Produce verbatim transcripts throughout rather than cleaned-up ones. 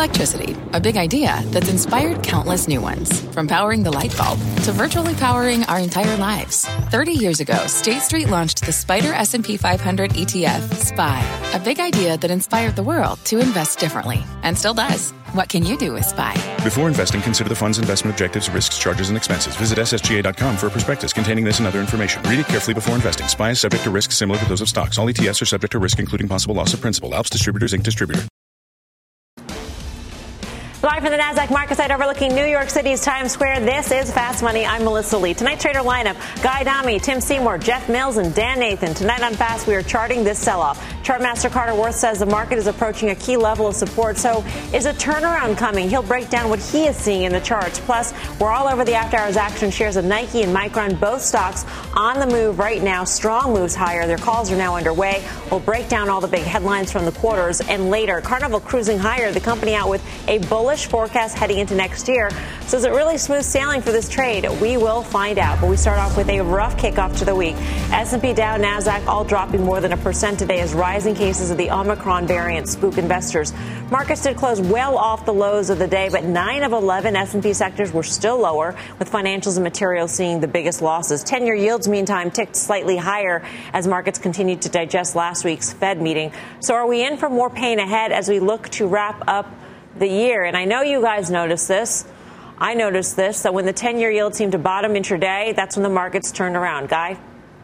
Electricity, a big idea that's inspired countless new ones. From powering the light bulb to virtually powering our entire lives. thirty years ago, State Street launched the Spider S and P five hundred E T F, S P Y, a big idea that inspired the world to invest differently, and still does. What can you do with S P Y? Before investing, consider the fund's investment objectives, risks, charges, and expenses. Visit S S G A dot com for a prospectus containing this and other information. Read it carefully before investing. S P Y is subject to risks similar to those of stocks. All E T Fs are subject to risk, including possible loss of principal. Alps Distributors, Incorporated Distributor. Live from the NASDAQ market site overlooking New York City's Times Square, this is Fast Money. I'm Melissa Lee. Tonight's trader lineup, Guy Adami, Tim Seymour, Jeff Mills, and Dan Nathan. Tonight on Fast, we are charting this sell-off. Chartmaster Carter Worth says the market is approaching a key level of support. So is a turnaround coming? He'll break down what he is seeing in the charts. Plus, we're all over the after-hours action. Shares of Nike and Micron, both stocks on the move right now. Strong moves higher. Their calls are now underway. We'll break down all the big headlines from the quarters. And later, Carnival cruising higher. The company out with a bullish forecast heading into next year. So is it really smooth sailing for this trade? We will find out. But we start off with a rough kickoff to the week. S and P, Dow, NASDAQ all dropping more than a percent today as rising cases of the Omicron variant spook investors. Markets did close well off the lows of the day, but nine of eleven S and P sectors were still lower, with financials and materials seeing the biggest losses. ten-year yields, meantime, ticked slightly higher as markets continued to digest last week's Fed meeting. So are we in for more pain ahead as we look to wrap up the year? And I know you guys noticed this. I noticed this, that when the ten-year yield seemed to bottom intraday, that's when the markets turned around. Guy?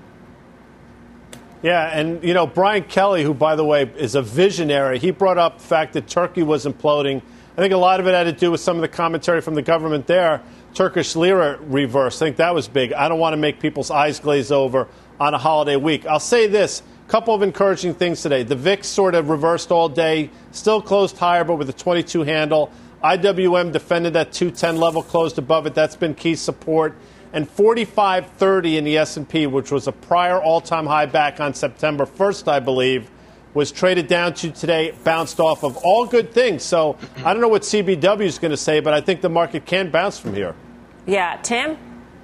Yeah, and, you know, Brian Kelly, who, by the way, is a visionary, he brought up the fact that Turkey was imploding. I think a lot of it had to do with some of the commentary from the government there. Turkish lira reverse. I think that was big. I don't want to make people's eyes glaze over on a holiday week. I'll say this. Couple of encouraging things today. The V I X sort of reversed all day, still closed higher, but with a twenty-two handle. I W M defended that two ten level, closed above it. That's been key support. And forty-five thirty in the S and P, which was a prior all-time high back on September first, I believe, was traded down to today, bounced off of all good things. So I don't know what C B W is going to say, but I think the market can bounce from here. Yeah. Tim?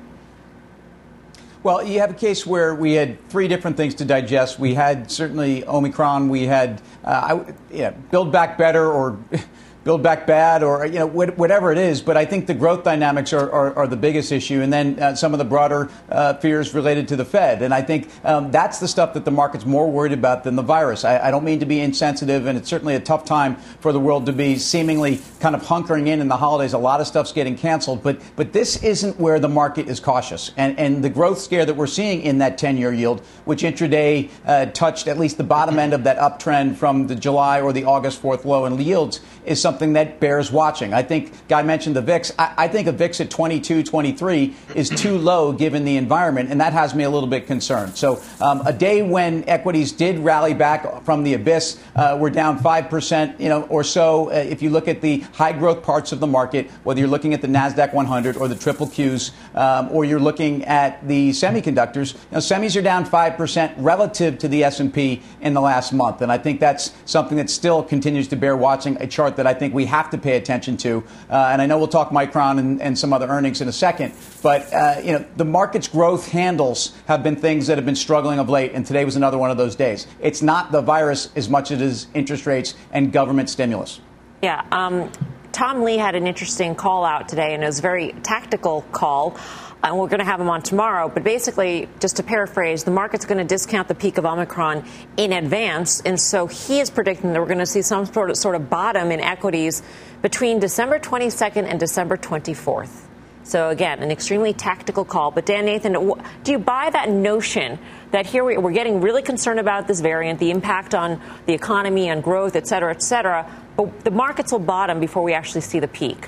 Well, you have a case where we had three different things to digest. We had certainly Omicron. We had uh, I, yeah, Build Back Better or Build Back Bad, or you know whatever it is. But I think the growth dynamics are, are, are the biggest issue, and then uh, some of the broader uh, fears related to the Fed. And I think um, that's the stuff that the market's more worried about than the virus. I, I don't mean to be insensitive, and it's certainly a tough time for the world to be seemingly kind of hunkering in in the holidays. A lot of stuff's getting canceled, but but this isn't where the market is cautious. And and the growth scare that we're seeing in that ten-year yield, which intraday uh, touched at least the bottom end of that uptrend from the July or the August fourth low in yields, is something that bears watching. I think Guy mentioned the V I X. I, I think a V I X at twenty-two, twenty-three is too low given the environment, and that has me a little bit concerned. So um, a day when equities did rally back from the abyss, uh, we're down five percent, you know, or so. Uh, if you look at the high growth parts of the market, whether you're looking at the NASDAQ one hundred or the triple Qs, um, or you're looking at the semiconductors, you know, semis are down five percent relative to the S and P in the last month. And I think that's something that still continues to bear watching, a chart that I think we have to pay attention to. Uh, and I know we'll talk Micron and, and some other earnings in a second. But, uh, you know, the market's growth handles have been things that have been struggling of late. And today was another one of those days. It's not the virus as much as it is interest rates and government stimulus. Yeah. Um, Tom Lee had an interesting call out today, and it was a very tactical call. And we're going to have him on tomorrow. But basically, just to paraphrase, the market's going to discount the peak of Omicron in advance. And so he is predicting that we're going to see some sort of, sort of bottom in equities between December twenty-second and December twenty-fourth. So, again, an extremely tactical call. But, Dan Nathan, do you buy that notion that here we're getting really concerned about this variant, the impact on the economy, on growth, et cetera, et cetera, but the markets will bottom before we actually see the peak?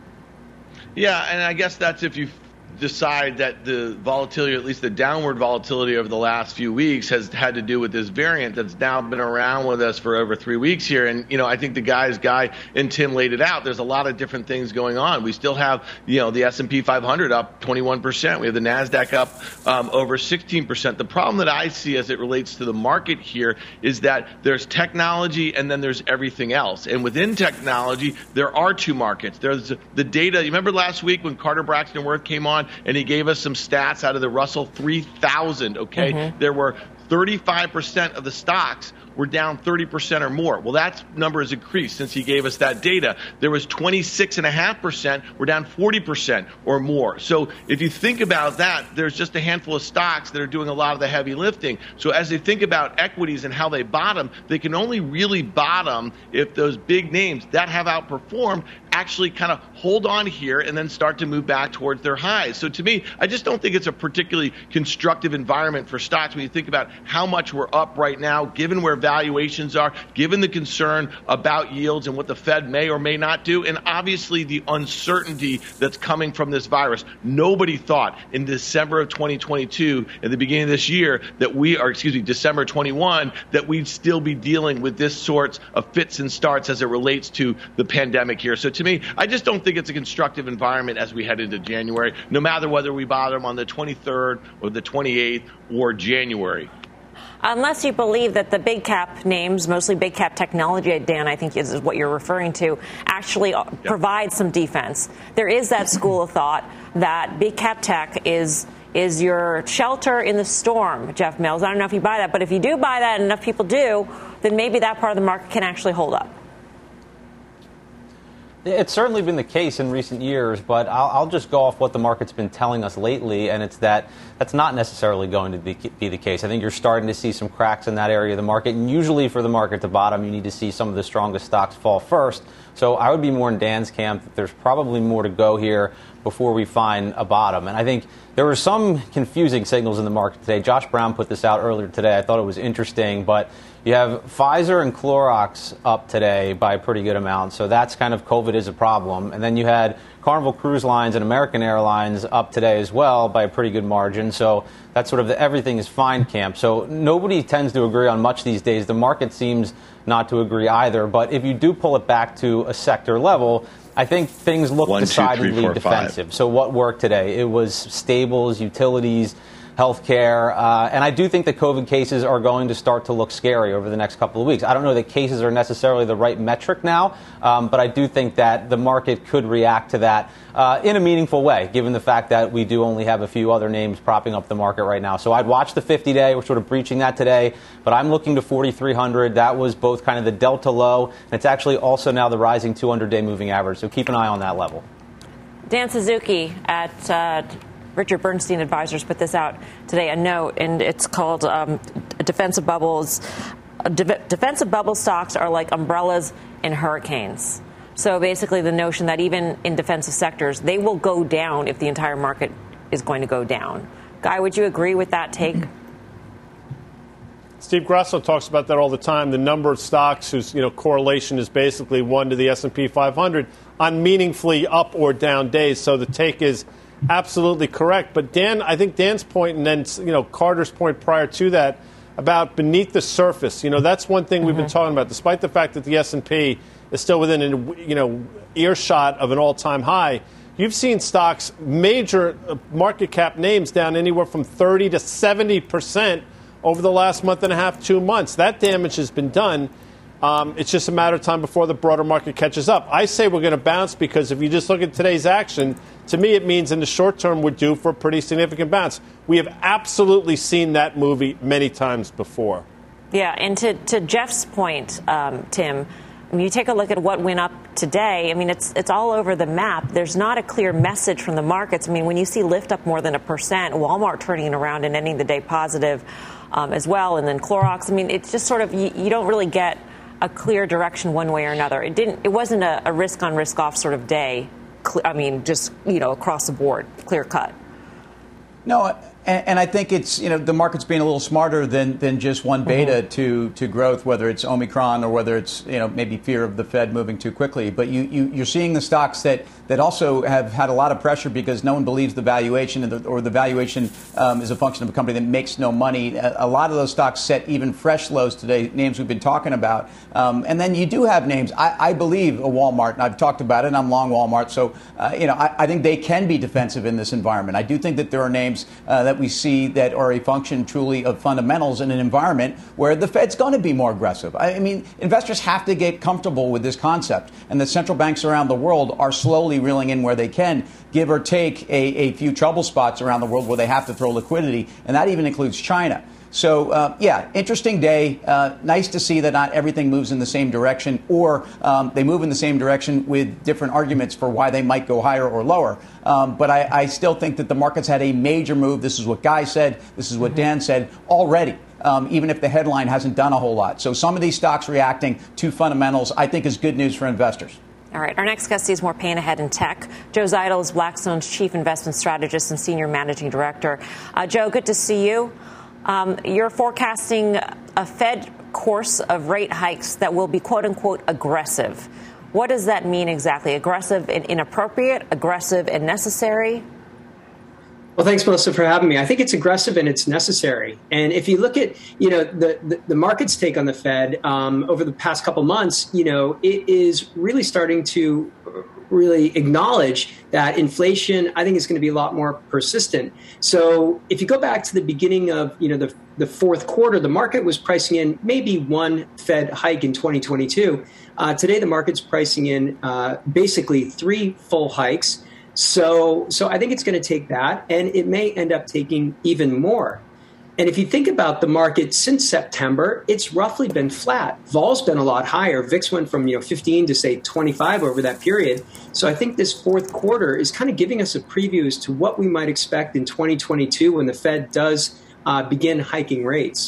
Yeah, and I guess that's if you decide that the volatility, or at least the downward volatility over the last few weeks, has had to do with this variant that's now been around with us for over three weeks here. And, you know, I think the guys, Guy and Tim laid it out. There's a lot of different things going on. We still have, you know, the S and P five hundred up twenty-one percent. We have the NASDAQ up um, over sixteen percent. The problem that I see as it relates to the market here is that there's technology and then there's everything else. And within technology, there are two markets. There's the data. You remember last week when Carter Braxton Worth came on and he gave us some stats out of the Russell three thousand, okay? Mm-hmm. There were thirty-five percent of the stocks were down thirty percent or more. Well, that number has increased since he gave us that data. There was twenty-six point five percent, we're down forty percent or more. So if you think about that, there's just a handful of stocks that are doing a lot of the heavy lifting. So as they think about equities and how they bottom, they can only really bottom if those big names that have outperformed actually kind of hold on here and then start to move back towards their highs. So to me, I just don't think it's a particularly constructive environment for stocks when you think about how much we're up right now, given where valuations are, given the concern about yields and what the Fed may or may not do, and obviously the uncertainty that's coming from this virus. Nobody thought in December of twenty twenty-two, at the beginning of this year, that we are, excuse me, December twenty-one, that we'd still be dealing with this sorts of fits and starts as it relates to the pandemic here. So to me, I just don't think it's a constructive environment as we head into January, no matter whether we bottom on the twenty-third or the twenty-eighth or January. Unless you believe that the big cap names, mostly big cap technology, Dan, I think is what you're referring to, actually yep. provide some defense. There is that school of thought that big cap tech is is your shelter in the storm, Jeff Mills. I don't know if you buy that, but if you do buy that and enough people do, then maybe that part of the market can actually hold up. It's certainly been the case in recent years, but I'll, I'll just go off what the market's been telling us lately, and it's that that's not necessarily going to be, be the case. I think you're starting to see some cracks in that area of the market, and usually for the market to bottom, you need to see some of the strongest stocks fall first. So I would be more in Dan's camp that there's probably more to go here before we find a bottom. And I think there were some confusing signals in the market today. Josh Brown put this out earlier today. I thought it was interesting, but you have Pfizer and Clorox up today by a pretty good amount, so that's kind of COVID is a problem. And then you had Carnival Cruise Lines and American Airlines up today as well by a pretty good margin, so that's sort of the everything is fine camp. So nobody tends to agree on much these days. The market seems not to agree either, but if you do pull it back to a sector level, I think things look One, decidedly two, three, four, defensive. Five. So what worked today? It was stables, utilities, healthcare, uh, and I do think that COVID cases are going to start to look scary over the next couple of weeks. I don't know that cases are necessarily the right metric now, um, but I do think that the market could react to that uh, in a meaningful way, given the fact that we do only have a few other names propping up the market right now. So I'd watch the fifty-day. We're sort of breaching that today, but I'm looking to forty-three hundred. That was both kind of the delta low, and it's actually also now the rising two hundred day moving average. So keep an eye on that level. Dan Suzuki at Uh Richard Bernstein Advisors put this out today, a note, and it's called um, defensive bubbles. De- defensive bubble stocks are like umbrellas in hurricanes. So basically the notion that even in defensive sectors, they will go down if the entire market is going to go down. Guy, would you agree with that take? Steve Grasso talks about that all the time. The number of stocks whose you know correlation is basically one to the S and P five hundred on meaningfully up or down days. So the take is absolutely correct. But Dan, I think Dan's point, and then you know Carter's point prior to that about beneath the surface. You know that's one thing mm-hmm. we've been talking about. Despite the fact that the S and P is still within a, you know earshot of an all-time high, you've seen stocks, major market cap names down anywhere from thirty to seventy percent over the last month and a half, two months. That damage has been done. Um, it's just a matter of time before the broader market catches up. I say we're going to bounce because if you just look at today's action, to me it means in the short term we're due for a pretty significant bounce. We have absolutely seen that movie many times before. Yeah, and to, to Jeff's point, um, Tim, when you take a look at what went up today, I mean, it's it's all over the map. There's not a clear message from the markets. I mean, when you see Lyft up more than a percent, Walmart turning it around and ending the day positive um, as well, and then Clorox, I mean, it's just sort of, you, you don't really get a clear direction one way or another. It didn't. It wasn't a, a risk on, risk off sort of day. I mean, just you know, across the board, clear cut. No, and, and I think it's you know the market's being a little smarter than than just one beta mm-hmm. to to growth, whether it's Omicron or whether it's you know maybe fear of the Fed moving too quickly. But you, you you're seeing the stocks that that also have had a lot of pressure because no one believes the valuation or the, or the valuation um, is a function of a company that makes no money. A, a lot of those stocks set even fresh lows today, names we've been talking about. Um, and then you do have names. I, I believe a Walmart, and I've talked about it, and I'm long Walmart. So, uh, you know, I, I think they can be defensive in this environment. I do think that there are names uh, that we see that are a function truly of fundamentals in an environment where the Fed's going to be more aggressive. I, I mean, investors have to get comfortable with this concept, and the central banks around the world are slowly reeling in where they can, give or take a, a few trouble spots around the world where they have to throw liquidity, and that even includes China. So, uh, yeah, interesting day. Uh, nice to see that not everything moves in the same direction, or um, they move in the same direction with different arguments for why they might go higher or lower. Um, but I, I still think that the market's had a major move. This is what Guy said. This is what Dan said already. Um, even if the headline hasn't done a whole lot. So some of these stocks reacting to fundamentals, I think, is good news for investors. All right. Our next guest sees more pain ahead in tech. Joe Zeidel is Blackstone's chief investment strategist and senior managing director. Uh, Joe, good to see you. Um, you're forecasting a Fed course of rate hikes that will be, quote unquote, aggressive. What does that mean exactly? Aggressive and inappropriate, aggressive and necessary? Well, thanks, Melissa, for having me. I think it's aggressive and it's necessary. And if you look at, you know, the, the, the market's take on the Fed um, over the past couple months, you know, it is really starting to really acknowledge that inflation, I think, is going to be a lot more persistent. So if you go back to the beginning of, you know, the, the fourth quarter, the market was pricing in maybe one Fed hike in twenty twenty-two. Uh, today, the market's pricing in uh, basically three full hikes. So, so I think it's going to take that, and it may end up taking even more. And if you think about the market since September, it's roughly been flat. Vol's been a lot higher. V I X went from, you know, fifteen to say twenty-five over that period. So I think this fourth quarter is kind of giving us a preview as to what we might expect in twenty twenty-two when the Fed does uh, begin hiking rates.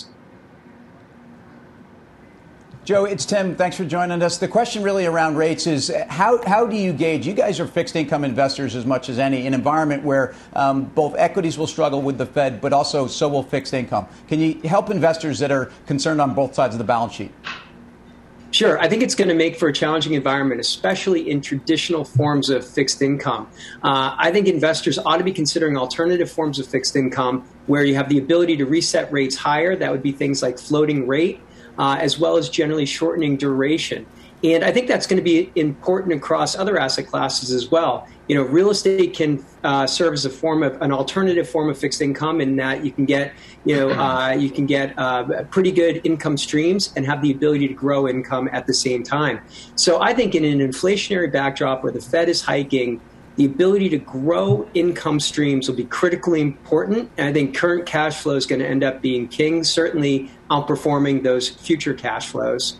Joe, it's Tim. Thanks for joining us. The question really around rates is how how do you gauge? You guys are fixed income investors as much as any, an environment where um, both equities will struggle with the Fed, but also so will fixed income. Can you help investors that are concerned on both sides of the balance sheet? Sure. I think it's going to make for a challenging environment, especially in traditional forms of fixed income. Uh, I think investors ought to be considering alternative forms of fixed income where you have the ability to reset rates higher. That would be things like floating rate. Uh, as well as generally shortening duration. And I think that's going to be important across other asset classes as well. You know, real estate can uh, serve as a form of an alternative form of fixed income in that you can get, you know, uh, you can get uh, pretty good income streams and have the ability to grow income at the same time. So I think in an inflationary backdrop where the Fed is hiking, the ability to grow income streams will be critically important. And I think current cash flow is going to end up being king, certainly outperforming those future cash flows.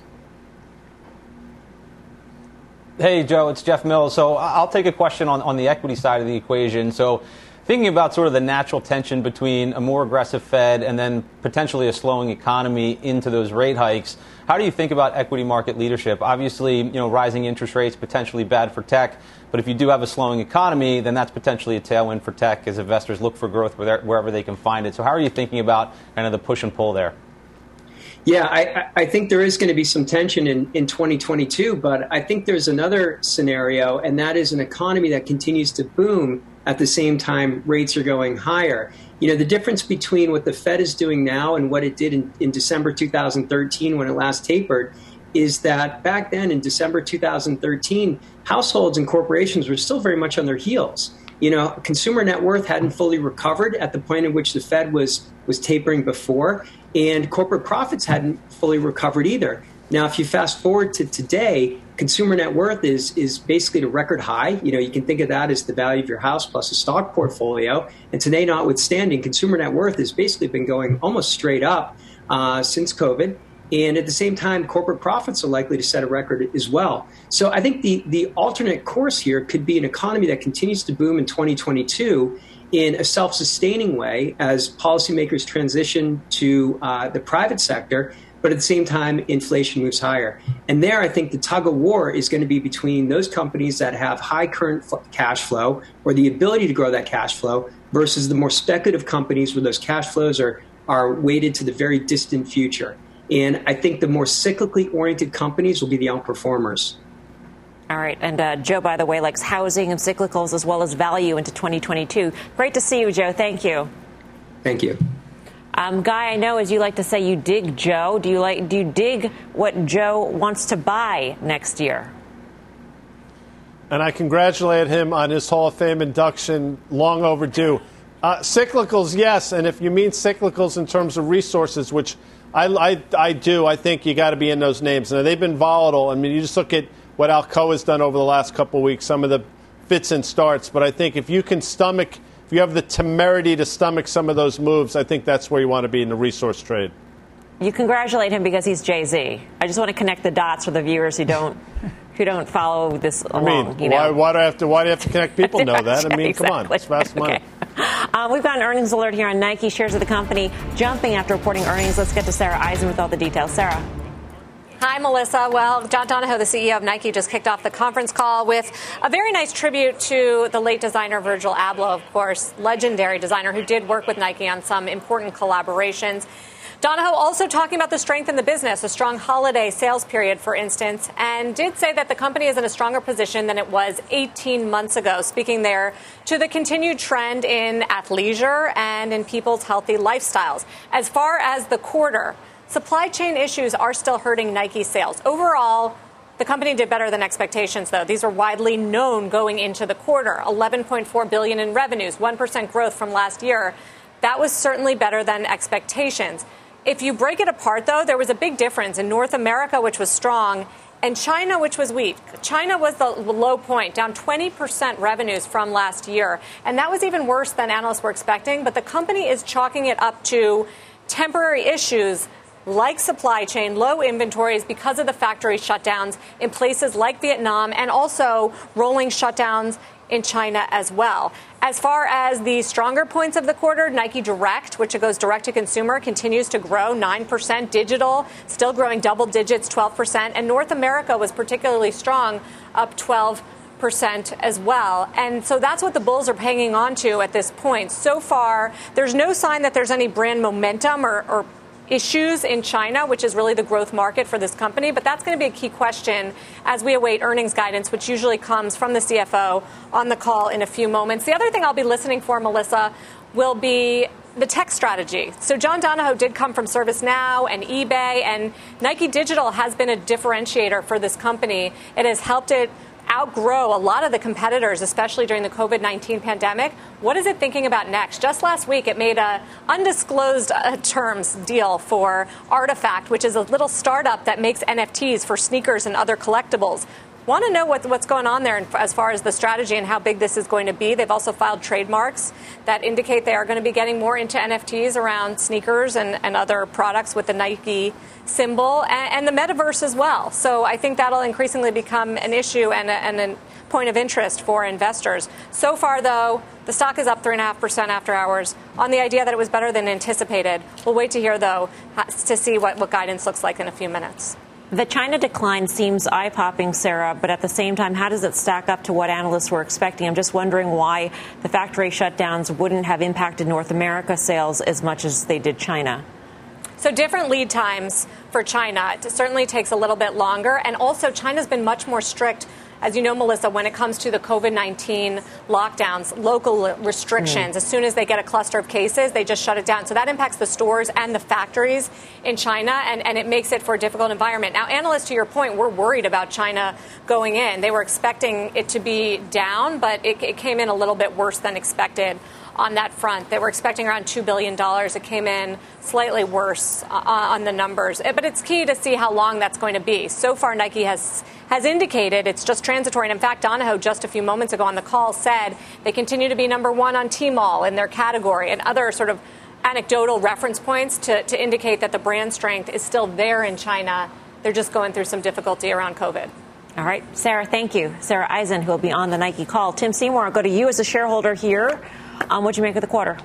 Hey, Joe, it's Jeff Mills. So I'll take a question on, on the equity side of the equation. So thinking about sort of the natural tension between a more aggressive Fed and then potentially a slowing economy into those rate hikes, how do you think about equity market leadership? Obviously, you know, rising interest rates potentially bad for tech. But if you do have a slowing economy, then that's potentially a tailwind for tech as investors look for growth wherever they can find it. So how are you thinking about kind of the push and pull there? Yeah, I, I think there is going to be some tension in, in twenty twenty-two, but I think there's another scenario, and that is an economy that continues to boom at the same time rates are going higher. You know, the difference between what the Fed is doing now and what it did in, in December two thousand thirteen when it last tapered is that back then in December two thousand thirteen, households and corporations were still very much on their heels. You know, consumer net worth hadn't fully recovered at the point at which the Fed was was tapering before, and corporate profits hadn't fully recovered either. Now, if you fast forward to today, consumer net worth is is basically at a record high. You know, you can think of that as the value of your house plus a stock portfolio. And today, notwithstanding, consumer net worth has basically been going almost straight up uh, since COVID. And at the same time, corporate profits are likely to set a record as well. So I think the, the alternate course here could be an economy that continues to boom in twenty twenty-two in a self-sustaining way as policymakers transition to uh, the private sector, but at the same time, inflation moves higher. And there, I think the tug of war is going to be between those companies that have high current f- cash flow or the ability to grow that cash flow versus the more speculative companies where those cash flows are, are weighted to the very distant future. And I think the more cyclically oriented companies will be the outperformers. All right. And uh, Joe, by the way, likes housing and cyclicals as well as value into twenty twenty-two. Great to see you, Joe. Thank you. Thank you. Um, Guy, I know, as you like to say, you dig Joe. Do you like? Do you dig what Joe wants to buy next year? And I congratulate him on his Hall of Fame induction, long overdue. Uh, cyclicals, yes. And if you mean cyclicals in terms of resources, which I, I, I do, I think you got to be in those names. And they've been volatile. I mean, you just look at what Alcoa has done over the last couple of weeks, some of the fits and starts. But I think if you can stomach if you have the temerity to stomach some of those moves, I think that's where you want to be in the resource trade. You congratulate him because he's Jay-Z. I just want to connect the dots for the viewers who don't who don't follow this along. I mean, you know? why, why do I have to? Why do you have to connect people? Know that? I mean, exactly. Come on, it's fast money. Okay. Uh, we've got an earnings alert here on Nike. Shares of the company jumping after reporting earnings. Let's get to Sarah Eisen with all the details. Sarah. Hi, Melissa. Well, John Donahoe, the C E O of Nike, just kicked off the conference call with a very nice tribute to the late designer Virgil Abloh, of course, legendary designer who did work with Nike on some important collaborations. Donahoe also talking about the strength in the business, a strong holiday sales period, for instance, and did say that the company is in a stronger position than it was eighteen months ago, speaking there to the continued trend in athleisure and in people's healthy lifestyles. As far as the quarter, supply chain issues are still hurting Nike sales. Overall, the company did better than expectations, though. These are widely known going into the quarter. eleven point four billion dollars in revenues, one percent growth from last year. That was certainly better than expectations. If you break it apart, though, there was a big difference in North America, which was strong, and China, which was weak. China was the low point, down twenty percent revenues from last year. And that was even worse than analysts were expecting. But the company is chalking it up to temporary issues like supply chain, low inventories because of the factory shutdowns in places like Vietnam, and also rolling shutdowns in China as well. As far as the stronger points of the quarter, Nike Direct, which goes direct to consumer, continues to grow nine percent. Digital, still growing double digits, twelve percent. And North America was particularly strong, up twelve percent as well. And so that's what the bulls are hanging on to at this point. So far, there's no sign that there's any brand momentum or, or issues in China, which is really the growth market for this company. But that's going to be a key question as we await earnings guidance, which usually comes from the C F O on the call in a few moments. The other thing I'll be listening for, Melissa, will be the tech strategy. So John Donahoe did come from ServiceNow and eBay, and Nike Digital has been a differentiator for this company. It has helped it outgrow a lot of the competitors, especially during the COVID nineteen pandemic. What is it thinking about next? Just last week, it made a undisclosed uh, terms deal for Artifact, which is a little startup that makes N F Ts for sneakers and other collectibles. Want to know what, what's going on there as far as the strategy and how big this is going to be. They've also filed trademarks that indicate they are going to be getting more into N F Ts around sneakers and, and other products with the Nike symbol and, and the metaverse as well. So I think that'll increasingly become an issue and a, and a point of interest for investors. So far, though, the stock is up three point five percent after hours on the idea that it was better than anticipated. We'll wait to hear, though, to see what, what guidance looks like in a few minutes. The China decline seems eye-popping, Sarah, but at the same time, how does it stack up to what analysts were expecting? I'm just wondering why the factory shutdowns wouldn't have impacted North America sales as much as they did China. So different lead times for China. It certainly takes a little bit longer. And also, China's been much more strict, as you know, Melissa, when it comes to the COVID nineteen lockdowns, local restrictions. Mm. As soon as they get a cluster of cases, they just shut it down. So that impacts the stores and the factories in China, and, and it makes it for a difficult environment. Now, analysts, to your point, were worried about China going in. They were expecting it to be down, but it, it came in a little bit worse than expected on that front. They were expecting around two billion dollars. It came in slightly worse uh, on the numbers. But it's key to see how long that's going to be. So far, Nike has has indicated it's just transitory. And in fact, Donahoe just a few moments ago on the call said they continue to be number one on Tmall in their category, and other sort of anecdotal reference points to, to indicate that the brand strength is still there in China. They're just going through some difficulty around COVID. All right, Sarah, thank you. Sarah Eisen, who will be on the Nike call. Tim Seymour, I'll go to you as a shareholder here. Um, what'd you make of the quarter?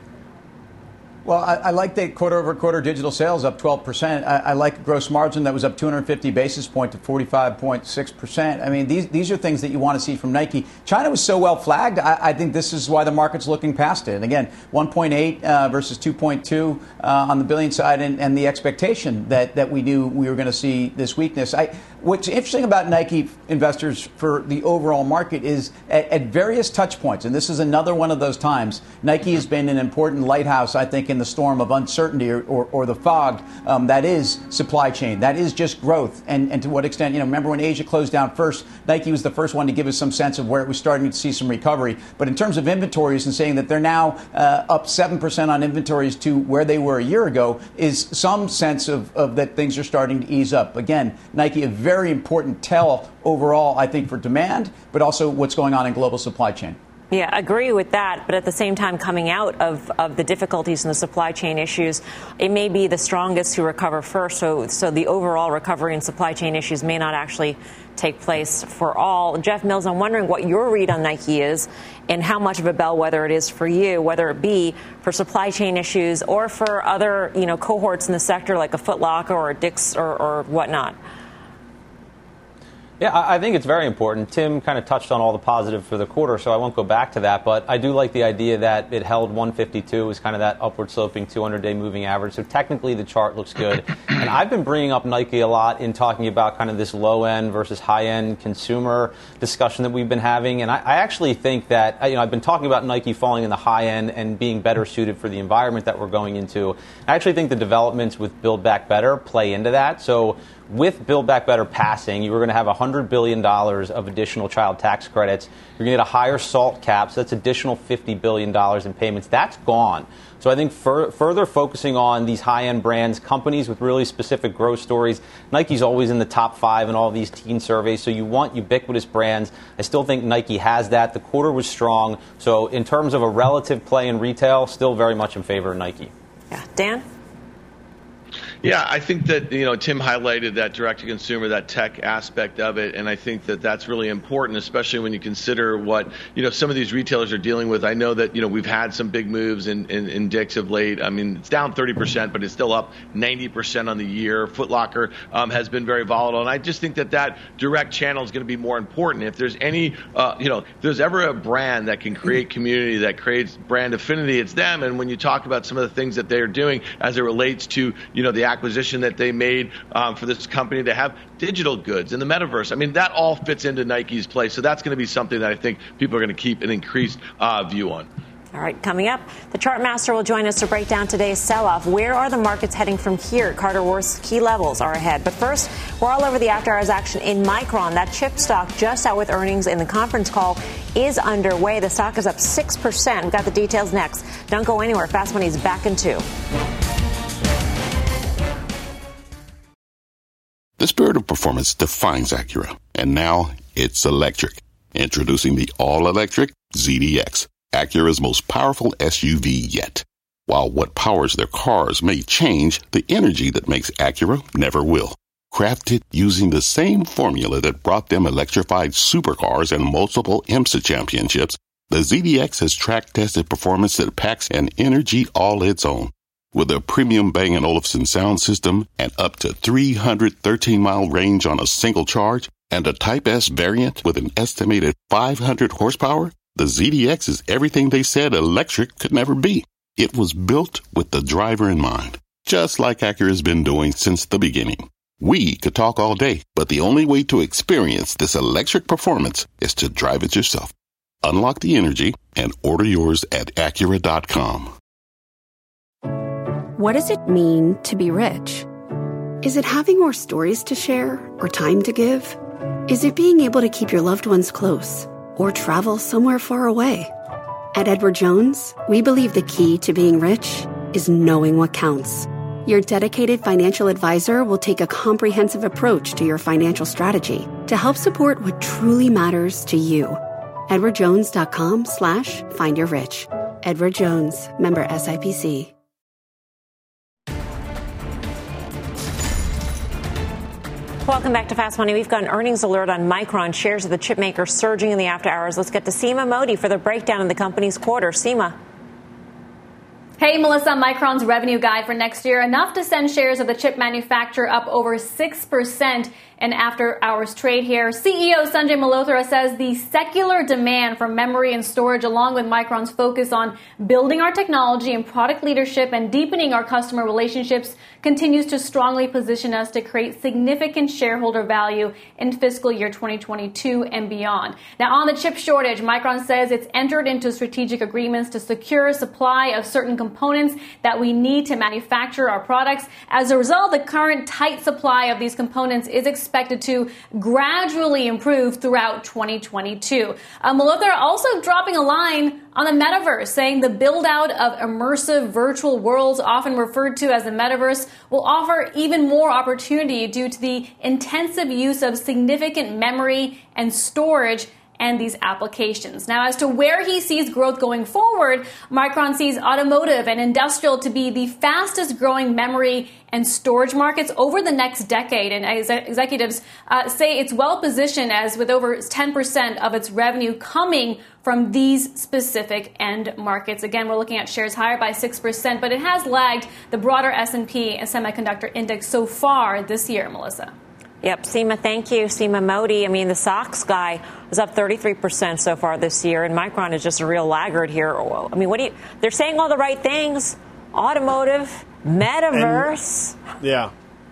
Well, I, I like the quarter-over-quarter digital sales up twelve percent. I, I like gross margin that was up two hundred fifty basis points to forty-five point six percent. I mean, these these are things that you want to see from Nike. China was so well flagged. I, I think this is why the market's looking past it. And again, one point eight uh, versus two point two uh, on the billion side, and, and the expectation that, that we knew we were going to see this weakness. I, what's interesting about Nike investors for the overall market is at, at various touch points, and this is another one of those times, Nike has been an important lighthouse, I think, in the storm of uncertainty or, or, or the fog um, that is supply chain. That is just growth. And, and to what extent, you know, remember when Asia closed down first, Nike was the first one to give us some sense of where it was starting to see some recovery. But in terms of inventories and saying that they're now uh, up seven percent on inventories to where they were a year ago is some sense of, of that things are starting to ease up. Again, Nike, a very important tell overall, I think, for demand, but also what's going on in global supply chain. Yeah, agree with that. But at the same time, coming out of, of the difficulties and the supply chain issues, it may be the strongest who recover first. So, so the overall recovery and supply chain issues may not actually take place for all. Jeff Mills, I'm wondering what your read on Nike is and how much of a bellwether it is for you, whether it be for supply chain issues or for other, you know, cohorts in the sector like a Foot Locker or a Dick's or, or whatnot. Yeah, I think it's very important. Tim kind of touched on all the positive for the quarter, so I won't go back to that. But I do like the idea that it held one fifty-two as kind of that upward sloping two hundred day moving average. So technically the chart looks good. And I've been bringing up Nike a lot in talking about kind of this low-end versus high-end consumer discussion that we've been having. And I, I actually think that, you know, I've been talking about Nike falling in the high end and being better suited for the environment that we're going into. I actually think the developments with Build Back Better play into that. So with Build Back Better passing, you were going to have one hundred billion dollars of additional child tax credits. You're going to get a higher SALT cap, so that's additional fifty billion dollars in payments. That's gone. So I think fur- further focusing on these high-end brands, companies with really specific growth stories. Nike's always in the top five in all these teen surveys, so you want ubiquitous brands. I still think Nike has that. The quarter was strong. So in terms of a relative play in retail, still very much in favor of Nike. Yeah. Dan? Yeah, I think that, you know, Tim highlighted that direct-to-consumer, that tech aspect of it, and I think that that's really important, especially when you consider what, you know, some of these retailers are dealing with. I know that, you know, we've had some big moves in, in, in Dick's of late. I mean, it's down thirty percent, but it's still up ninety percent on the year. Foot Locker um, has been very volatile, and I just think that that direct channel is going to be more important. If there's any, uh, you know, if there's ever a brand that can create community, that creates brand affinity, it's them. And when you talk about some of the things that they're doing as it relates to, you know, the acquisition that they made um, for this company to have digital goods in the metaverse. I mean, that all fits into Nike's play. So that's going to be something that I think people are going to keep an increased uh, view on. All right, coming up, the chart master will join us to break down today's sell-off. Where are the markets heading from here? Carter Worth's key levels are ahead. But first, we're all over the after-hours action in Micron. That chip stock just out with earnings in the conference call is underway. The stock is up six percent. We've got the details next. Don't go anywhere. Fast Money's back in two. The spirit of performance defines Acura, and now it's electric. Introducing the all-electric Z D X, Acura's most powerful S U V yet. While what powers their cars may change, the energy that makes Acura never will. Crafted using the same formula that brought them electrified supercars and multiple IMSA championships, the Z D X has track-tested performance that packs an energy all its own. With a premium Bang and Olufsen sound system and up to three hundred thirteen mile range on a single charge, and a Type S variant with an estimated five hundred horsepower, the Z D X is everything they said electric could never be. It was built with the driver in mind, just like Acura's been doing since the beginning. We could talk all day, but the only way to experience this electric performance is to drive it yourself. Unlock the energy and order yours at Acura dot com. What does it mean to be rich? Is it having more stories to share or time to give? Is it being able to keep your loved ones close or travel somewhere far away? At Edward Jones, we believe the key to being rich is knowing what counts. Your dedicated financial advisor will take a comprehensive approach to your financial strategy to help support what truly matters to you. Edward Jones dot com slash find your rich. Edward Jones, member S I P C. Welcome back to Fast Money. We've got an earnings alert on Micron. Shares of the chip maker surging in the after hours. Let's get to Seema Modi for the breakdown of the company's quarter. Seema. Hey, Melissa, Micron's revenue guide for next year, enough to send shares of the chip manufacturer up over six percent in after-hours trade here. C E O Sanjay Malhotra says the secular demand for memory and storage, along with Micron's focus on building our technology and product leadership and deepening our customer relationships, continues to strongly position us to create significant shareholder value in fiscal year twenty twenty-two and beyond. Now, on the chip shortage, Micron says it's entered into strategic agreements to secure supply of certain components that we need to manufacture our products. As a result, the current tight supply of these components is expected to gradually improve throughout twenty twenty-two. Uh, Malhotra also dropping a line on the metaverse, saying the build-out of immersive virtual worlds, often referred to as the metaverse, will offer even more opportunity due to the intensive use of significant memory and storage and these applications. Now, as to where he sees growth going forward, Micron sees automotive and industrial to be the fastest growing memory and storage markets over the next decade. And ex- executives uh, say it's well positioned, as with over ten percent of its revenue coming from these specific end markets. Again, we're looking at shares higher by six percent, but it has lagged the broader S and P and semiconductor index so far this year, Melissa. Yep, Seema, thank you. Seema Modi. I mean, the SOX guy was up thirty-three percent so far this year, and Micron is just a real laggard here. I mean, what do you, they're saying all the right things. Automotive, metaverse. And, yeah.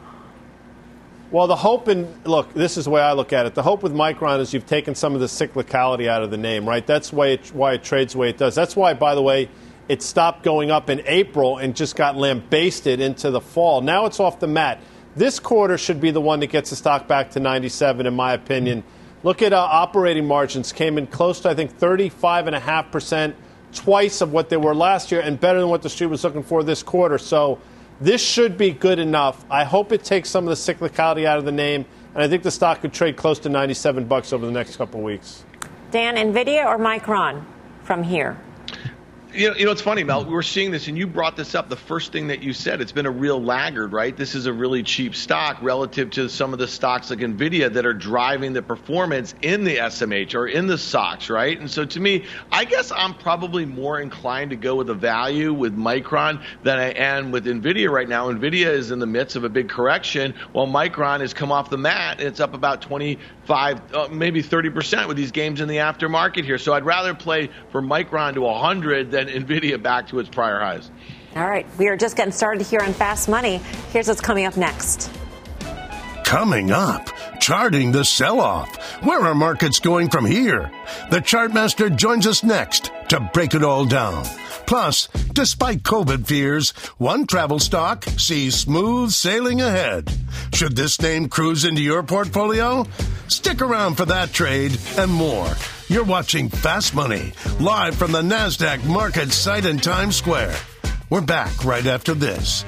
Well, the hope in, look, this is the way I look at it. The hope with Micron is you've taken some of the cyclicality out of the name, right? That's why it, why it trades the way it does. That's why, by the way, it stopped going up in April and just got lambasted into the fall. Now it's off the mat. This quarter should be the one that gets the stock back to ninety-seven, in my opinion. Look at uh, operating margins. Came in close to, I think, thirty-five point five percent, twice of what they were last year, and better than what the street was looking for this quarter. So this should be good enough. I hope it takes some of the cyclicality out of the name, and I think the stock could trade close to ninety-seven bucks over the next couple of weeks. Dan, NVIDIA or Micron from here? You know, you know, it's funny, Mel. We're seeing this, and you brought this up. The first thing that you said, it's been a real laggard, right? This is a really cheap stock relative to some of the stocks like NVIDIA that are driving the performance in the S M H or in the SOX, right? And so to me, I guess I'm probably more inclined to go with the value with Micron than I am with NVIDIA right now. NVIDIA is in the midst of a big correction, while Micron has come off the mat, and it's up about twenty-five, uh, maybe thirty percent with these games in the aftermarket here. So I'd rather play for Micron to one hundred than NVIDIA back to its prior highs. All right. We are just getting started here on Fast Money. Here's what's coming up next. Coming up, charting the sell-off. Where are markets going from here? The Chartmaster joins us next to break it all down. Plus, despite COVID fears, one travel stock sees smooth sailing ahead. Should this name cruise into your portfolio? Stick around for that trade and more. You're watching Fast Money, live from the NASDAQ market site in Times Square. We're back right after this.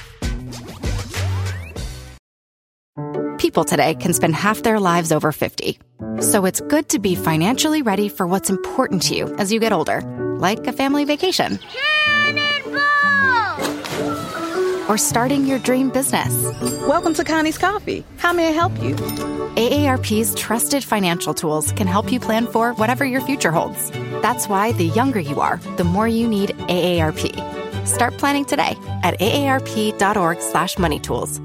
People today can spend half their lives over fifty. So it's good to be financially ready for what's important to you as you get older, like a family vacation. Or starting your dream business. Welcome to Connie's Coffee. How may I help you? A A R P's trusted financial tools can help you plan for whatever your future holds. That's why the younger you are, the more you need A A R P. Start planning today at aarp.org slash money tools.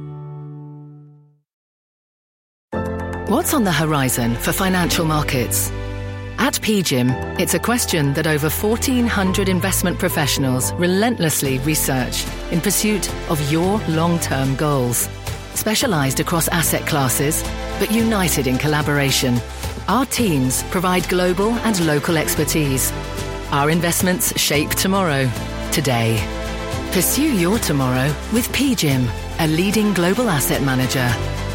What's on the horizon for financial markets? At P G I M, it's a question that over fourteen hundred investment professionals relentlessly research in pursuit of your long-term goals. Specialized across asset classes, but united in collaboration, our teams provide global and local expertise. Our investments shape tomorrow, today. Pursue your tomorrow with P G I M, a leading global asset manager.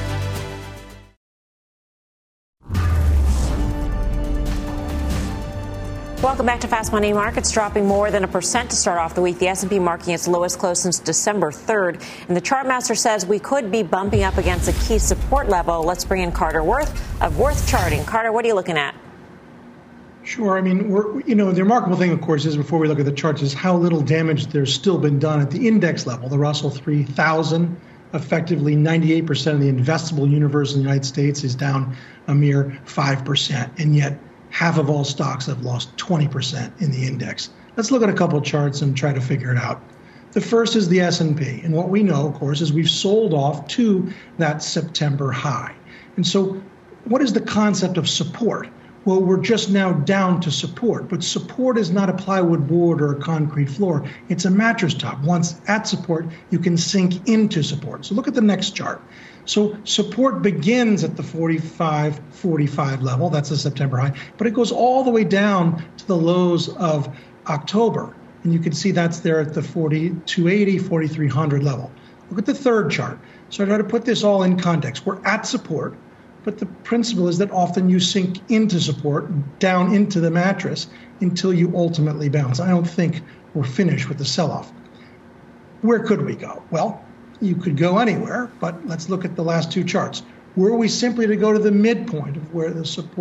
Welcome back to Fast Money. Markets dropping more than a percent to start off the week. The S and P marking its lowest close since December third. And the Chartmaster says we could be bumping up against a key support level. Let's bring in Carter Worth of Worth Charting. Carter, what are you looking at? Sure. I mean, we're, you know, the remarkable thing, of course, is before we look at the charts is how little damage there's still been done at the index level. The Russell three thousand, effectively ninety-eight percent of the investable universe in the United States, is down a mere five percent. And yet half of all stocks have lost twenty percent in the index. Let's look at a couple of charts and try to figure it out. The first is the S and P. And what we know, of course, is we've sold off to that September high. And so what is the concept of support? Well, we're just now down to support. But support is not a plywood board or a concrete floor. It's a mattress top. Once at support, you can sink into support. So look at the next chart. So support begins at the forty-five forty-five level. That's the September high. But it goes all the way down to the lows of October. And you can see that's there at the forty-two eighty, forty-three hundred level. Look at the third chart. So I try to put this all in context. We're at support, but the principle is that often you sink into support, down into the mattress, until you ultimately bounce. I don't think we're finished with the sell-off. Where could we go? Well, you could go anywhere, but let's look at the last two charts. Were we simply to go to the midpoint of where the support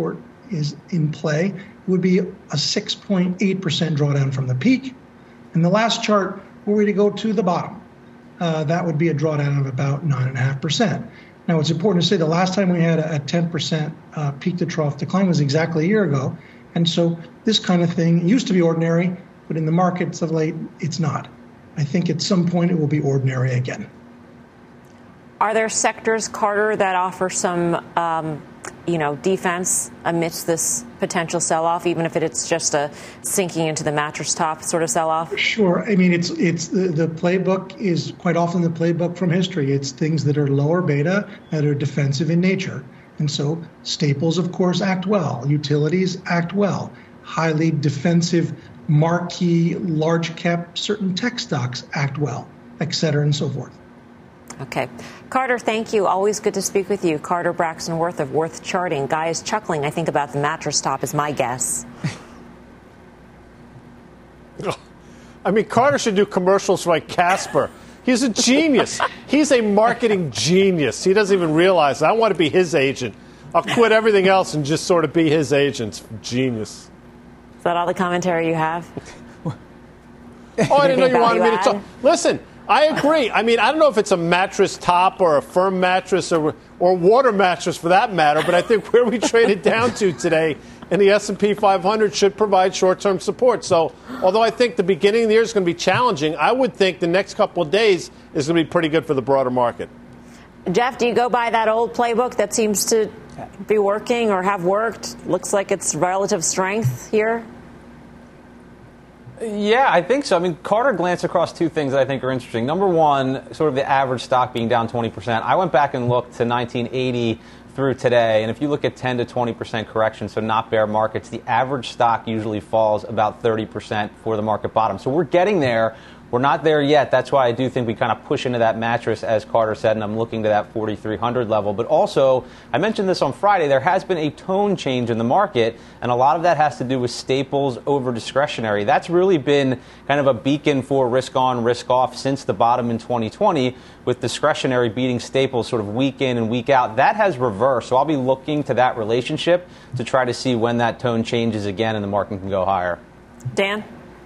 is in play, it would be a six point eight percent drawdown from the peak. And the last chart, were we to go to the bottom, uh, that would be a drawdown of about nine point five percent. Now, it's important to say the last time we had a ten percent uh, peak to trough decline was exactly a year ago. And so this kind of thing used to be ordinary, but in the markets of late, it's not. I think at some point it will be ordinary again. Are there sectors, Carter, that offer some, um, you know, defense amidst this potential sell-off, even if it's just a sinking into the mattress top sort of sell-off? Sure. I mean, it's it's the, the playbook is quite often the playbook from history. It's things that are lower beta, that are defensive in nature. And so staples, of course, act well. Utilities act well. Highly defensive, marquee, large cap, certain tech stocks act well, et cetera, and so forth. Okay. Carter, thank you. Always good to speak with you. Carter Braxton Worth of Worth Charting. Guy is chuckling, I think, about the mattress top is my guess. I mean, Carter should do commercials like Casper. He's a genius. He's a marketing genius. He doesn't even realize it. I want to be his agent. I'll quit everything else and just sort of be his agent. Genius. Is that all the commentary you have? Oh, I didn't know you wanted me to talk. Listen, I agree. I mean, I don't know if it's a mattress top or a firm mattress or or water mattress for that matter, but I think where we traded down to today in the S and P five hundred should provide short-term support. So although I think the beginning of the year is going to be challenging, I would think the next couple of days is going to be pretty good for the broader market. Jeff, do you go by that old playbook that seems to be working or have worked? Looks like it's relative strength here. Yeah, I think so. I mean, Carter glanced across two things that I think are interesting. Number one, sort of the average stock being down twenty percent. I went back and looked to nineteen eighty through today, and if you look at ten to twenty percent correction, so not bear markets, the average stock usually falls about thirty percent for the market bottom. So we're getting there. We're not there yet. That's why I do think we kind of push into that mattress, as Carter said, and I'm looking to that forty-three hundred level. But also, I mentioned this on Friday, there has been a tone change in the market, and a lot of that has to do with staples over discretionary. That's really been kind of a beacon for risk on, risk off since the bottom in twenty twenty, with discretionary beating staples sort of week in and week out. That has reversed, so I'll be looking to that relationship to try to see when that tone changes again and the market can go higher. Dan?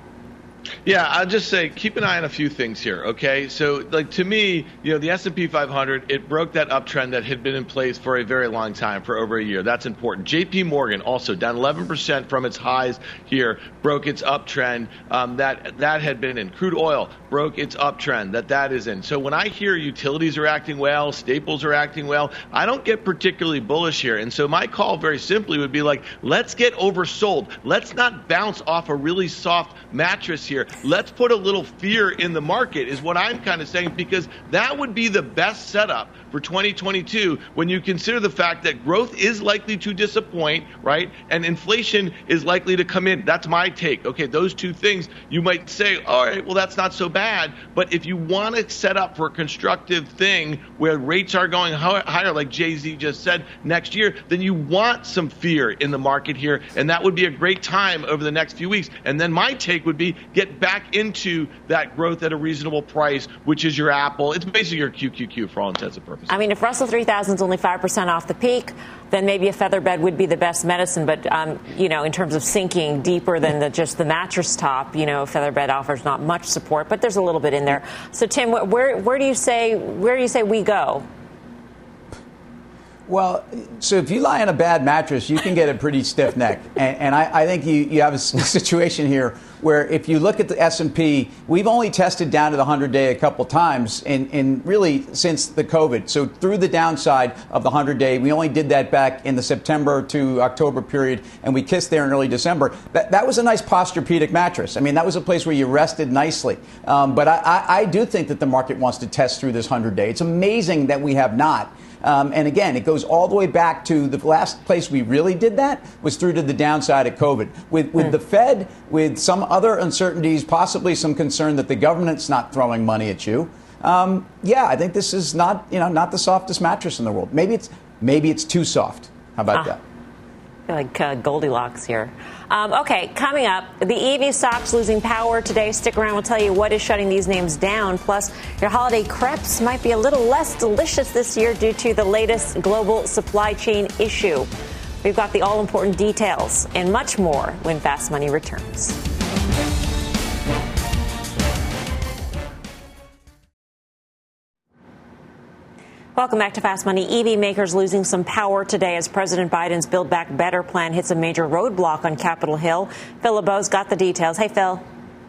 Yeah, I'll just say keep an eye on a few things here, okay? So, like, to me, you know, the S and P five hundred, it broke that uptrend that had been in place for a very long time, for over a year. That's important. J P Morgan also down eleven percent from its highs here, broke its uptrend um, that that had been in. Crude oil broke its uptrend that that is in. So when I hear utilities are acting well, staples are acting well, I don't get particularly bullish here. And so my call very simply would be like, let's get oversold. Let's not bounce off a really soft mattress here. Let's put a little fear in the market is what I'm kind of saying, because that would be the best setup for twenty twenty-two when you consider the fact that growth is likely to disappoint, right? And inflation is likely to come in. That's my take. Okay, those two things, you might say, all right, well, that's not so bad. But if you want to set up for a constructive thing where rates are going higher, like Jay-Z just said, next year, then you want some fear in the market here. And that would be a great time over the next few weeks. And then my take would be get back into that growth at a reasonable price, which is your Apple. It's basically your Q Q Q for all intents and purposes. I mean, if Russell three thousand is only five percent off the peak, then maybe a feather bed would be the best medicine. But, um, you know, in terms of sinking deeper than the, just the mattress top, you know, feather bed offers not much support, but there's a little bit in there. So, Tim, where where do you say where do you say we go? Well, so if you lie on a bad mattress, you can get a pretty stiff neck. And, and I, I think you, you have a situation here where if you look at the S and P, we've only tested down to the hundred-day a couple times in, in really since the COVID. So through the downside of the hundred-day, we only did that back in the September to October period, and we kissed there in early December. That, that was a nice Posturepedic mattress. I mean, that was a place where you rested nicely. Um, but I, I, I do think that the market wants to test through this hundred-day. It's amazing that we have not. Um, and again, it goes all the way back to the last place we really did that was through to the downside of COVID. With, with mm. the Fed, with some other uncertainties, possibly some concern that the government's not throwing money at you. Um, yeah, I think this is not, you know, not the softest mattress in the world. Maybe it's maybe it's too soft. How about ah. that? I feel like uh, Goldilocks here. Um, okay, coming up, the E V stocks losing power today. Stick around. We'll tell you what is shutting these names down. Plus, your holiday crepes might be a little less delicious this year due to the latest global supply chain issue. We've got the all-important details and much more when Fast Money returns. Welcome back to Fast Money. E V makers losing some power today as President Biden's Build Back Better plan hits a major roadblock on Capitol Hill. Phil LeBeau's got the details. Hey, Phil.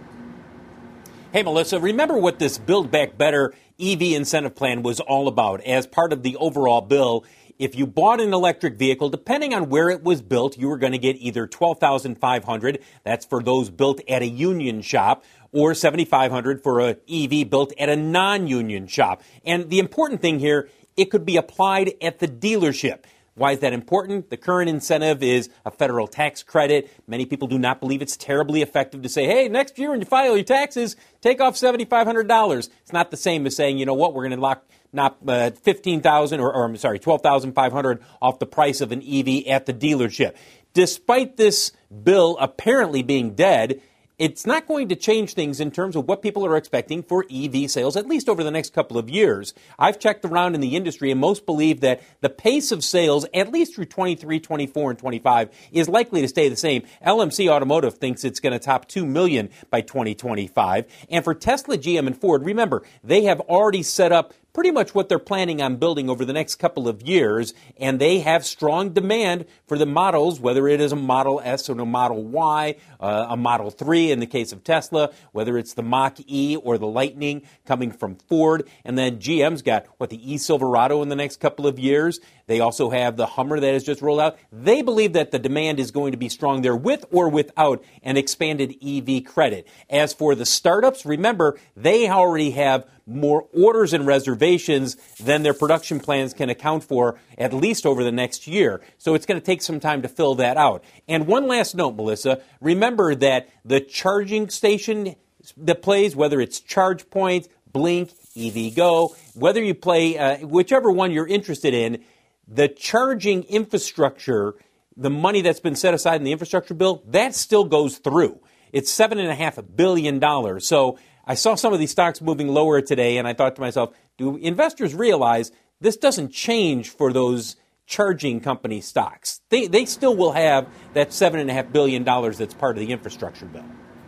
Hey, Melissa, remember what this Build Back Better E V incentive plan was all about? As part of the overall bill, if you bought an electric vehicle, depending on where it was built, you were going to get either twelve thousand five hundred dollars, that's for those built at a union shop, or seven thousand five hundred dollars for an E V built at a non-union shop. And the important thing here, it could be applied at the dealership. Why is that important? The current incentive is a federal tax credit. Many people do not believe it's terribly effective to say, hey, next year when you file your taxes, take off seven thousand five hundred dollars. It's not the same as saying, you know what, we're going to lock not uh, fifteen thousand dollars or, or I'm sorry, twelve thousand five hundred dollars off the price of an E V at the dealership. Despite this bill apparently being dead, it's not going to change things in terms of what people are expecting for E V sales, at least over the next couple of years. I've checked around in the industry, and most believe that the pace of sales, at least through twenty-three, twenty-four, and twenty-five, is likely to stay the same. L M C Automotive thinks it's going to top two million by twenty twenty-five. And for Tesla, G M, and Ford, remember, they have already set up pretty much what they're planning on building over the next couple of years, and they have strong demand for the models, whether it is a Model S or a Model Y, uh, a Model three in the case of Tesla, whether it's the Mach-E or the Lightning coming from Ford, and then G M's got, what, the E-Silverado in the next couple of years. They also have the Hummer that has just rolled out. They believe that the demand is going to be strong there with or without an expanded E V credit. As for the startups, remember, they already have more orders and reservations than their production plans can account for, at least over the next year. So it's going to take some time to fill that out. And one last note, Melissa, remember that the charging station that plays, whether it's ChargePoint, Blink, EVgo, whether you play uh, whichever one you're interested in, the charging infrastructure, the money that's been set aside in the infrastructure bill, that still goes through. It's seven point five billion dollars. So I saw some of these stocks moving lower today, and I thought to myself, do investors realize this doesn't change for those charging company stocks? They, they still will have that seven point five billion dollars that's part of the infrastructure bill.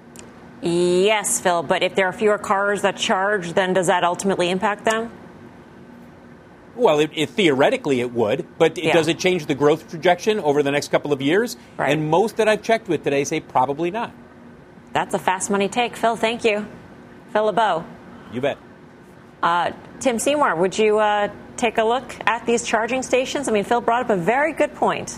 Yes, Phil, but if there are fewer cars that charge, then does that ultimately impact them? Well, it, it, theoretically it would, but it, yeah. does it change the growth projection over the next couple of years? Right. And most that I've checked with today say probably not. That's a fast money take. Phil, thank you. Phil LeBeau. You bet. Uh, Tim Seymour, would you uh, take a look at these charging stations? I mean, Phil brought up a very good point.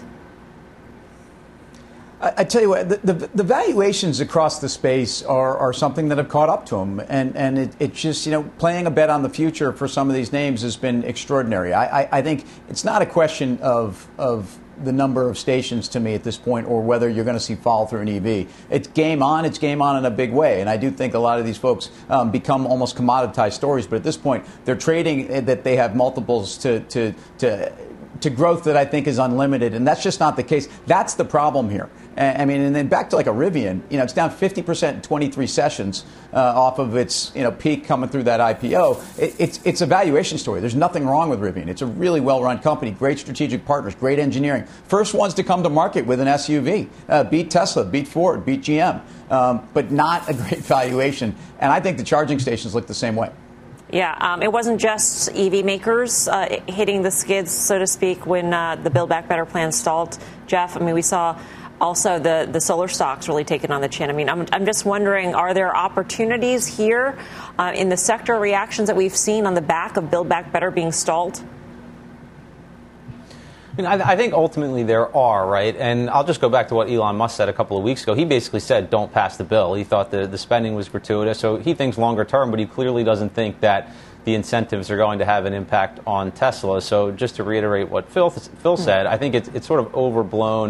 I, I tell you what, the, the, the valuations across the space are, are something that have caught up to them. And, and it, it just, you know, playing a bet on the future for some of these names has been extraordinary. I, I, I think it's not a question of, of the number of stations to me at this point or whether you're going to see follow through in E V. It's game on. It's game on in a big way. And I do think a lot of these folks um, become almost commoditized stories. But at this point, they're trading that they have multiples to to to. to growth that I think is unlimited, and that's just not the case. That's the problem here. I mean, and then back to like a Rivian, you know, it's down fifty percent in twenty-three sessions uh, off of its, you know, peak coming through that I P O. It, it's it's a valuation story. There's nothing wrong with Rivian. It's a really well-run company, great strategic partners, great engineering. First ones to come to market with an S U V. Uh, beat Tesla, beat Ford, beat G M, um, but not a great valuation. And I think the charging stations look the same way. Yeah, um, it wasn't just E V makers uh, hitting the skids, so to speak, when uh, the Build Back Better plan stalled, Jeff. I mean, we saw also the, the solar stocks really taking on the chin. I mean, I'm, I'm just wondering, are there opportunities here uh, in the sector reactions that we've seen on the back of Build Back Better being stalled? I, mean, I, I think ultimately there are, right? And I'll just go back to what Elon Musk said a couple of weeks ago. He basically said, don't pass the bill. He thought the, the spending was gratuitous. So he thinks longer term, but he clearly doesn't think that the incentives are going to have an impact on Tesla. So just to reiterate what Phil, Phil said, I think it's, it's sort of overblown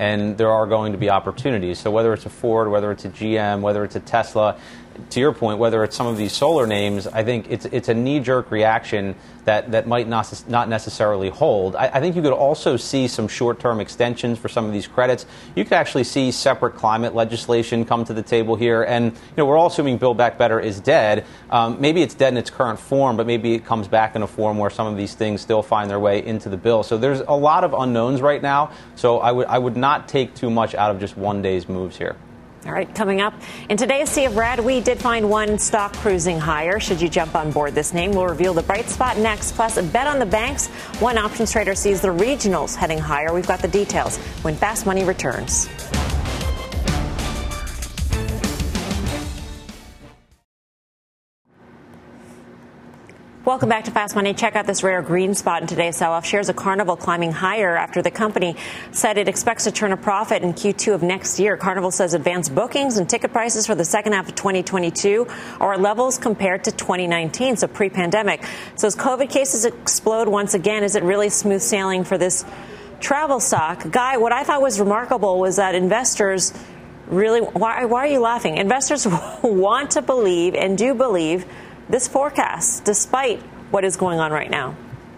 and there are going to be opportunities. So whether it's a Ford, whether it's a G M, whether it's a Tesla, to your point, whether it's some of these solar names, I think it's it's a knee-jerk reaction that, that might not not necessarily hold. I, I think you could also see some short-term extensions for some of these credits. You could actually see separate climate legislation come to the table here. And, you know, we're all assuming Build Back Better is dead. Um, maybe it's dead in its current form, but maybe it comes back in a form where some of these things still find their way into the bill. So there's a lot of unknowns right now. So I would I would not take too much out of just one day's moves here. All right, coming up in today's Sea of Red, we did find one stock cruising higher. Should you jump on board this name? We'll reveal the bright spot next. Plus, a bet on the banks. One options trader sees the regionals heading higher. We've got the details when Fast Money returns. Welcome back to Fast Money. Check out this rare green spot in today's sell-off. Shares of Carnival climbing higher after the company said it expects to turn a profit in Q two of next year. Carnival says advanced bookings and ticket prices for the second half of twenty twenty-two are at levels compared to twenty nineteen, so pre-pandemic. So as COVID cases explode once again, is it really smooth sailing for this travel stock? Guy, what I thought was remarkable was that investors really, why, why are you laughing? Investors want to believe and do believe this forecast, despite what is going on right now.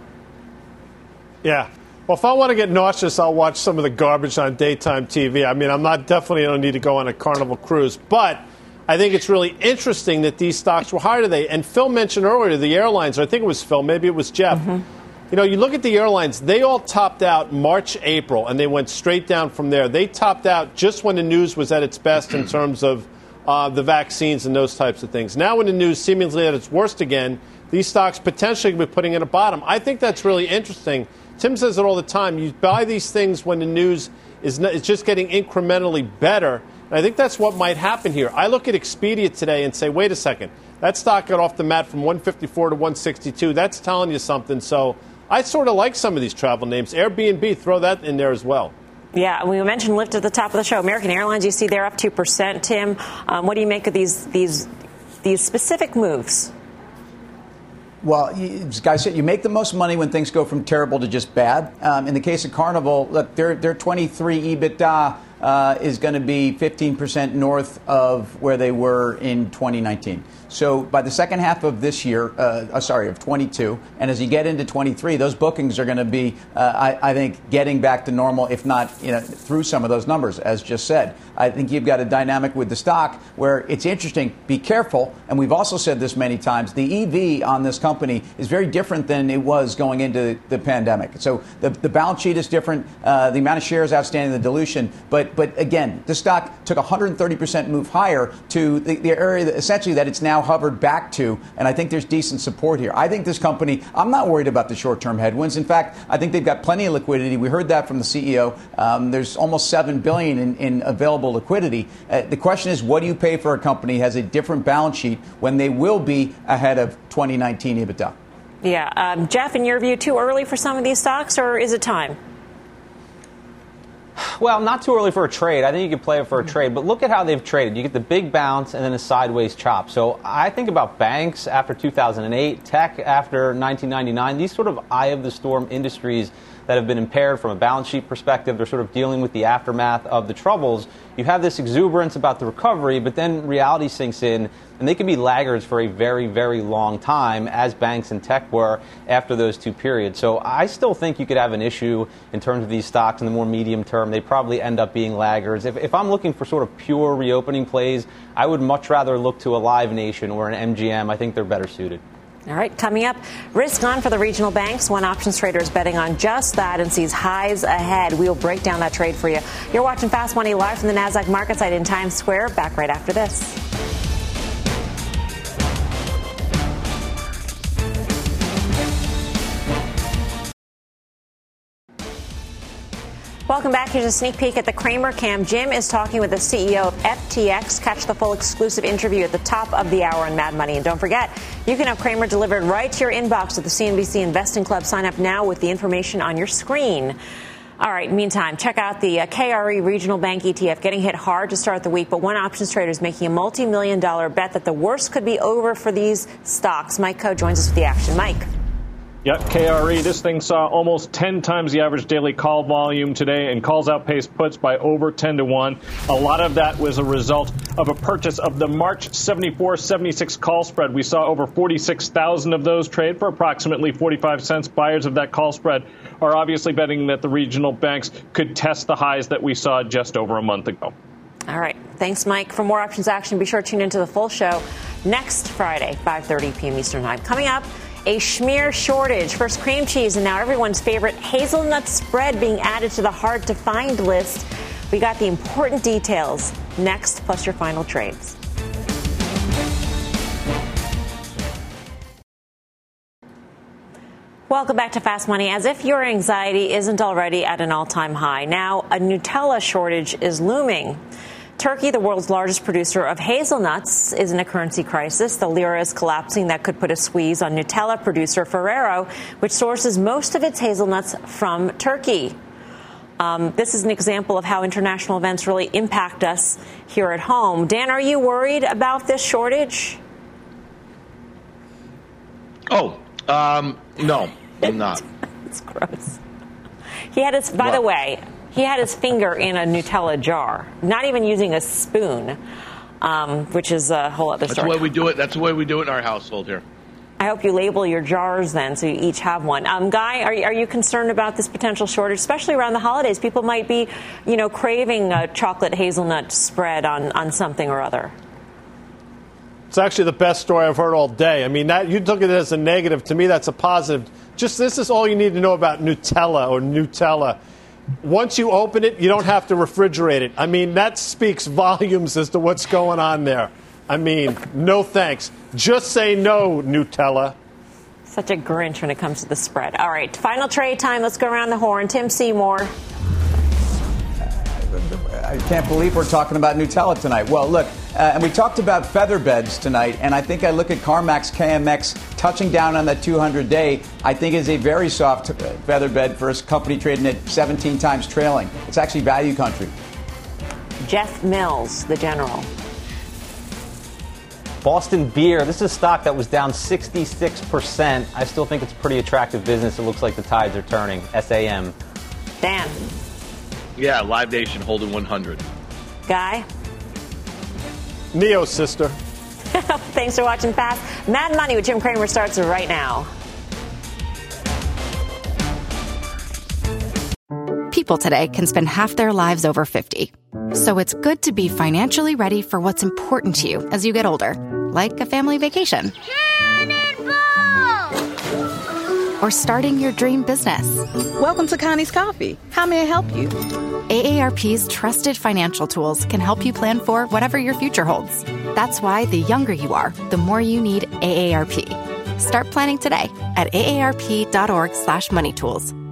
Yeah. Well, if I want to get nauseous, I'll watch some of the garbage on daytime T V. I mean, I'm not definitely don't need to go on a Carnival cruise, but I think it's really interesting that these stocks were higher today. And Phil mentioned earlier the airlines, or I think it was Phil, maybe it was Jeff. Mm-hmm. You know, you look at the airlines, they all topped out March, April, and they went straight down from there. They topped out just when the news was at its best in terms of Uh, the vaccines and those types of things. Now when the news seemingly at its worst again, these stocks potentially could be putting in a bottom. I think that's really interesting. Tim says it all the time. You buy these things when the news is, not, is just getting incrementally better. And I think that's what might happen here. I look at Expedia today and say, wait a second. That stock got off the mat from one fifty-four to one sixty-two. That's telling you something. So I sort of like some of these travel names. Airbnb, throw that in there as well. Yeah, we mentioned Lyft at the top of the show. American Airlines, you see they're up two percent. Tim, um, what do you make of these these these specific moves? Well, you, as Guy said, you make the most money when things go from terrible to just bad. Um, in the case of Carnival, look, their their twenty-three EBITDA uh, is going to be fifteen percent north of where they were in twenty nineteen. So by the second half of this year, uh, sorry, of twenty-two, and as you get into twenty-three, those bookings are going to be, uh, I, I think, getting back to normal, if not, you know, through some of those numbers, as just said. I think you've got a dynamic with the stock where it's interesting. Be careful, and we've also said this many times. The E V on this company is very different than it was going into the pandemic. So the, the balance sheet is different, uh, the amount of shares outstanding, the dilution. But but again, the stock took a one hundred thirty percent move higher to the, the area that, essentially that it's now hovered back to, and I think there's decent support here. I think this company, I'm not worried about the short-term headwinds. In fact, I think they've got plenty of liquidity. We heard that from the C E O. Um, there's almost seven billion dollars in, in available liquidity. Uh, the question is, what do you pay for a company that has a different balance sheet when they will be ahead of twenty nineteen EBITDA? Yeah. Um, Jeff, in your view, too early for some of these stocks, or is it time? Well, not too early for a trade. I think you can play it for a trade. But look at how they've traded. You get the big bounce and then a sideways chop. So I think about banks after two thousand eight, tech after nineteen ninety-nine, these sort of eye-of-the-storm industries that have been impaired from a balance sheet perspective. They're sort of dealing with the aftermath of the troubles. You have this exuberance about the recovery, but then reality sinks in, and they can be laggards for a very, very long time, as banks and tech were after those two periods. So I still think you could have an issue in terms of these stocks in the more medium term. They probably end up being laggards. If, if I'm looking for sort of pure reopening plays, I would much rather look to a Live Nation or an M G M. I think they're better suited. All right, coming up, risk on for the regional banks. One options trader is betting on just that and sees highs ahead. We'll break down that trade for you. You're watching Fast Money live from the NASDAQ market site in Times Square. Back right after this. Welcome back. Here's a sneak peek at the Cramer Cam. Jim is talking with the C E O of F T X. Catch the full exclusive interview at the top of the hour on Mad Money. And don't forget, you can have Cramer delivered right to your inbox at the C N B C Investing Club. Sign up now with the information on your screen. All right, meantime, check out the uh, K R E Regional Bank E T F getting hit hard to start the week, but one options trader is making a multi-million dollar bet that the worst could be over for these stocks. Mike Coe joins us with the action. Mike. Yep, K R E, this thing saw almost ten times the average daily call volume today, and calls outpaced puts by over ten to one. A lot of that was a result of a purchase of the March seventy-four seventy-six call spread. We saw over forty-six thousand of those trade for approximately forty-five cents. Buyers of that call spread are obviously betting that the regional banks could test the highs that we saw just over a month ago. All right. Thanks, Mike. For more options action, be sure to tune into the full show next Friday, five thirty p.m. Eastern Time. Coming up, a schmear shortage. First cream cheese and now everyone's favorite hazelnut spread being added to the hard-to-find list. We got the important details next, plus your final trades. Welcome back to Fast Money. As if your anxiety isn't already at an all-time high, now a Nutella shortage is looming. Turkey, the world's largest producer of hazelnuts, is in a currency crisis. The lira is collapsing. That could put a squeeze on Nutella producer Ferrero, which sources most of its hazelnuts from Turkey. Um, this is an example of how international events really impact us here at home. Dan, are you worried about this shortage? Oh, um, no, I'm not. It's gross. He had his, by what? the way, he had his finger in a Nutella jar, not even using a spoon, um, which is a whole other That's story. the way we do it. That's the way we do it in our household here. I hope you label your jars then, so you each have one. Um, Guy, are you, are you concerned about this potential shortage, especially around the holidays? People might be, you know, craving a chocolate hazelnut spread on, on something or other. It's actually the best story I've heard all day. I mean, that you took it as a negative. To me, that's a positive. Just this is all you need to know about Nutella or Nutella. Once you open it, you don't have to refrigerate it. I mean, that speaks volumes as to what's going on there. I mean, no thanks. Just say no, Nutella. Such a Grinch when it comes to the spread. All right, final trade time. Let's go around the horn. Tim Seymour. I can't believe we're talking about Nutella tonight. Well, look, uh, and we talked about feather beds tonight, and I think I look at CarMax K M X touching down on that two hundred day. I think is a very soft feather bed for a company trading at seventeen times trailing. It's actually value country. Jeff Mills, the general. Boston Beer, this is a stock that was down sixty-six percent. I still think it's a pretty attractive business. It looks like the tides are turning. S A M. Dan. Yeah, Live Nation holding one hundred. Guy. Neo, sister. Thanks for watching Fast. Mad Money with Jim Cramer starts right now. People today can spend half their lives over fifty. So it's good to be financially ready for what's important to you as you get older, like a family vacation. Or starting your dream business. Welcome to Connie's Coffee. How may I help you? A A R P's trusted financial tools can help you plan for whatever your future holds. That's why the younger you are, the more you need A A R P. Start planning today at aarp.org slash money tools.